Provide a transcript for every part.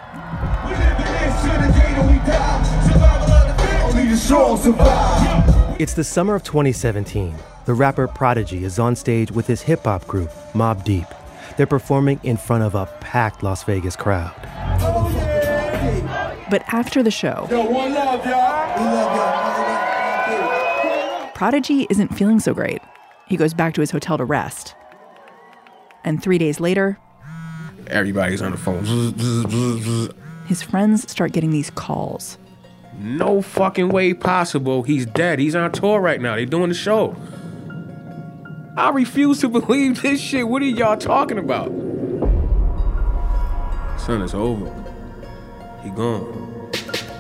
It's the summer of 2017. The rapper Prodigy is on stage with his hip-hop group, Mobb Deep. They're performing in front of a packed Las Vegas crowd. But after the show, one love, y'all. Prodigy isn't feeling so great. He goes back to his hotel to rest. And 3 days later, everybody's on the phone. His friends start getting these calls. No fucking way possible. He's dead. He's on tour right now. They're doing the show. I refuse to believe this shit. What are y'all talking about? Son, it's over. He gone.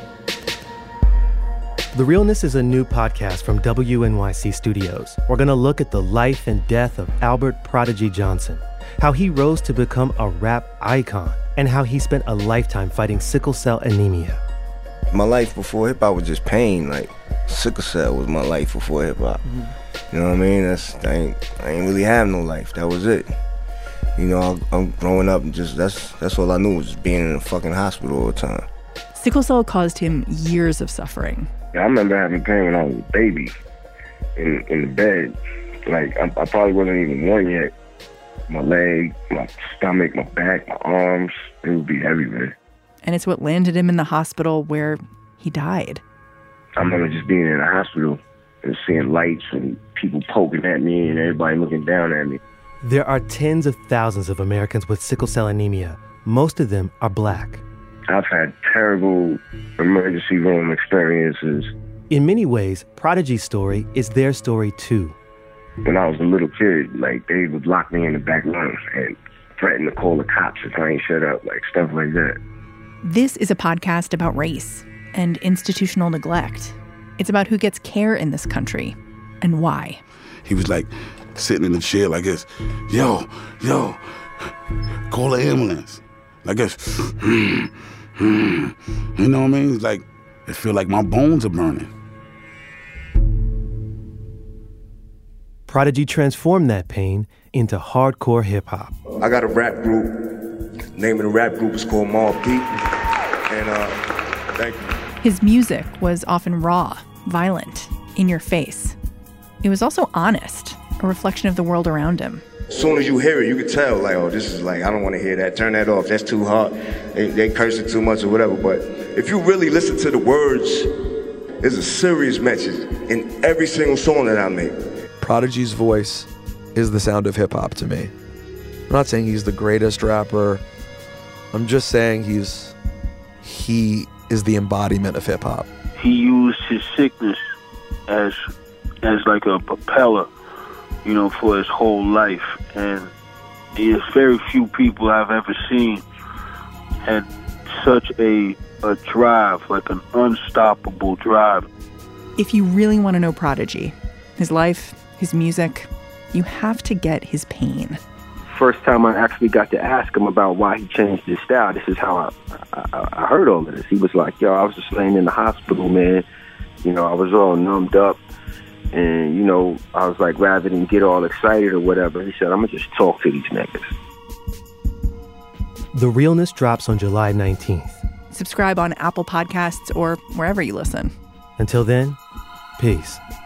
The Realness is a new podcast from WNYC Studios. We're going to look at the life and death of Albert Prodigy Johnson, how he rose to become a rap icon, and how he spent a lifetime fighting sickle cell anemia. My life before hip-hop was just pain. Like, sickle cell was my life before hip-hop. You know what I mean? I ain't really have no life. That was it. You know, I'm growing up and just, that's all I knew was just being in a fucking hospital all the time. Sickle cell caused him years of suffering. I remember having pain when I was a baby in the bed. Like, I probably wasn't even one yet. My leg, my stomach, my back, my arms, it would be everywhere. And it's what landed him in the hospital where he died. I remember just being in the hospital and seeing lights and people poking at me and everybody looking down at me. There are tens of thousands of Americans with sickle cell anemia. Most of them are Black. I've had terrible emergency room experiences. In many ways, Prodigy's story is their story too. When I was a little kid, like, they would lock me in the back room and threaten to call the cops if I ain't shut up, like stuff like that. This is a podcast about race and institutional neglect. It's about who gets care in this country and why. He was like sitting in the chair like this, yo, call the ambulance. Like this, you know what I mean? It's like, it feel like my bones are burning. Prodigy transformed that pain into hardcore hip-hop. I got a rap group. Name of the rap group is called Mobb Deep. And thank you. His music was often raw, violent, in your face. It was also honest, a reflection of the world around him. As soon as you hear it, you can tell, like, oh, this is like, I don't want to hear that. Turn that off. That's too hard. They cursing too much or whatever. But if you really listen to the words, there's a serious message in every single song that I make. Prodigy's voice is the sound of hip-hop to me. I'm not saying he's the greatest rapper. I'm just saying he is the embodiment of hip-hop. He used his sickness as like a propeller, you know, for his whole life. And there's very few people I've ever seen had such a drive, like an unstoppable drive. If you really want to know Prodigy, his life, his music, you have to get his pain. First time I actually got to ask him about why he changed his style, this is how I heard all of this. He was like, yo, I was just laying in the hospital, man. You know, I was all numbed up. And, you know, I was like, rather than get all excited or whatever, he said, I'm going to just talk to these niggas. The Realness drops on July 19th. Subscribe on Apple Podcasts or wherever you listen. Until then, peace.